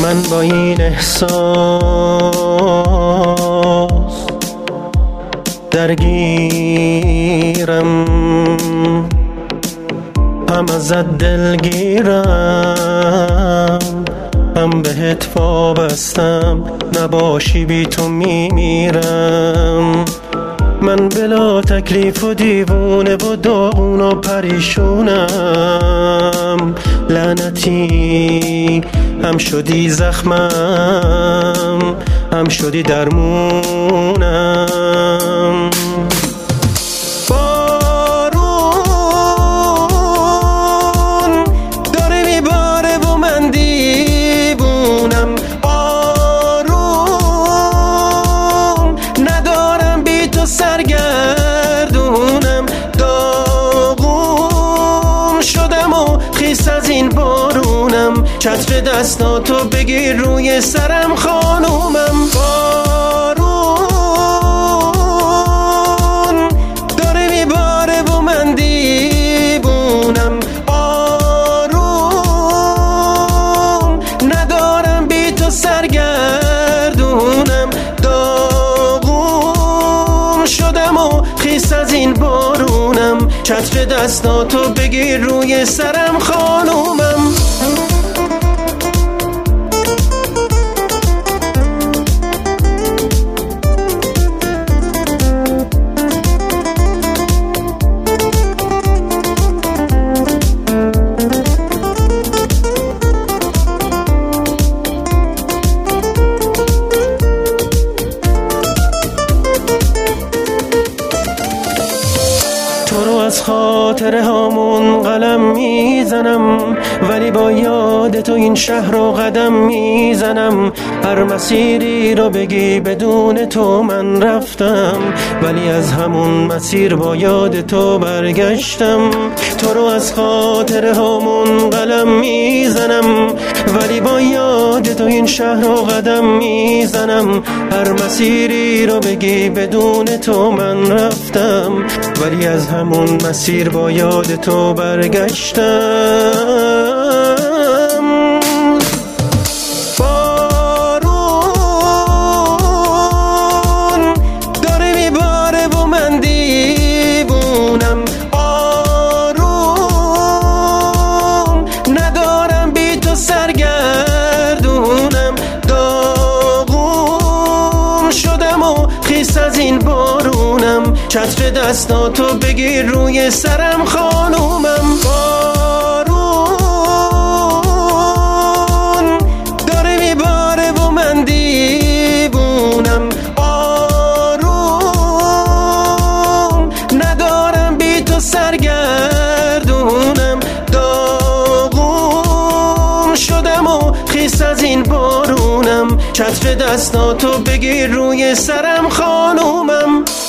من با این احساس درگیرم، هم ازت دلگیرم، هم بهت وابستم، نباشی بی تو میمیرم. من بلا تکلیف و دیوونه و داغون و پریشونم، لعنتی هم شدی زخمم، هم شدی درمونم. بارون داره میباره و من دیوونم، آروم ندارم بی تو سرگردونم، داغون شدم و خیس از این بارونم، چتر دستاتو بگیر روی سرم خانومم. بارون داره میباره و من دیوونم، آروم ندارم بی تو سرگردونم، داغون شدم و خیس از این بارونم، چتر دستاتو بگیر روی سرم خانومم. تو رو از خاطره هامون قلم میزنم، ولی با یاد تو این شهر رو قدم میزنم. هر مسیری رو بگی بدون تو من رفتم، ولی از همون مسیر با یاد تو برگشتم. تو رو از خاطره هامون قلم میزنم، ولی با یاد تو این شهر رو قدم میزنم. هر مسیری رو بگی بدون تو من رفتم، ولی از همون مسیر با یاد تو برگشتم. بارون داره میباره و من دیوونم، آروم ندارم بی تو سرگردونم، داغون شدم و خیس از این بارونم، چتر دستاتو بگیر روی سرم خانومم. بارون داره میباره و من دیوونم، آروم ندارم بی تو سرگردونم، داغون شدم و خیس از این بارونم، چتر دستاتو بگیر روی سرم خانومم.